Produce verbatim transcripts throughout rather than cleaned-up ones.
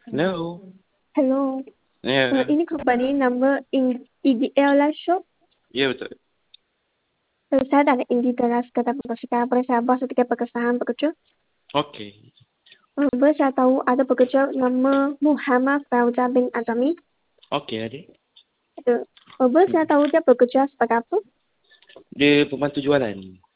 Hello. Hello. Uh, Ya, ini company nama In- E D L Live Shop. ya betul. Uh, saya dari Indi Teras Kota Pekerjaan. Boleh saya buat sedikit perkesahan pekerja? Okey. Uh, boleh saya tahu ada pekerja nama Muhammad Fauzan bin Azami? Okey, adik. Uh, uh, boleh saya Mm. tahu dia bekerja sebagai apa? Dia pembantu jualan.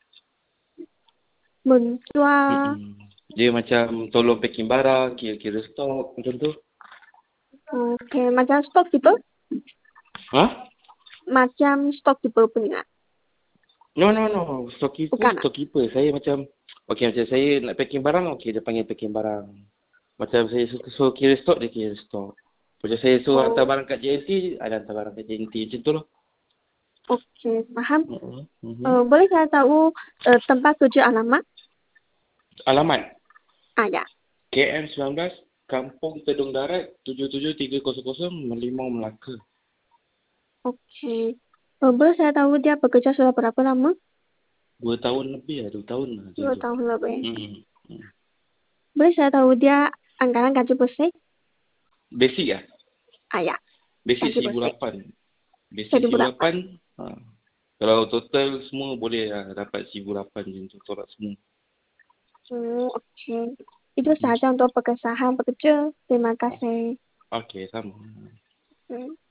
Menjual. Mm-mm. Dia macam tolong packing barang, kira-kira stok macam tu. Okay, macam storekeeper? Ha? Macam storekeeper punya? No, no, no. Storekeeper, Bukan? Ah? storekeeper. Saya macam, okey macam saya nak packing barang, okey dia panggil packing barang. Macam saya suruh, suruh kira stok, dia kira stok. Macam saya suruh hantar Oh, barang kat J N T, ada hantar barang kat J N T macam tu lah. okay, faham. Mm-mm. Mhm. Uh, boleh saya tahu uh, tempat kerja alamat? Alamat Ah, ya. K M sembilan belas, Kampung Tedung Darat, tujuh tujuh tiga kosong kosong, Merlimau, Melaka. Okay. Uh, boleh saya tahu dia bekerja sudah berapa lama? Dua tahun lebih lah, dua tahun lah macam Dua tu. tahun lebih. Hmm. Hmm. Boleh saya tahu dia anggaran gaji bersih? Basic lah. Ah, ya. Basic Gaji seribu bersih. lapan. Basic Seribu seribu berapa? lapan. Ha. Kalau total semua boleh lah dapat seribu lapan macam tu. Tolak semua. Hmm, okay. Itu Hmm. sahaja untuk perkesahan pekerja. Terima kasih. Okey, sama. Hmm.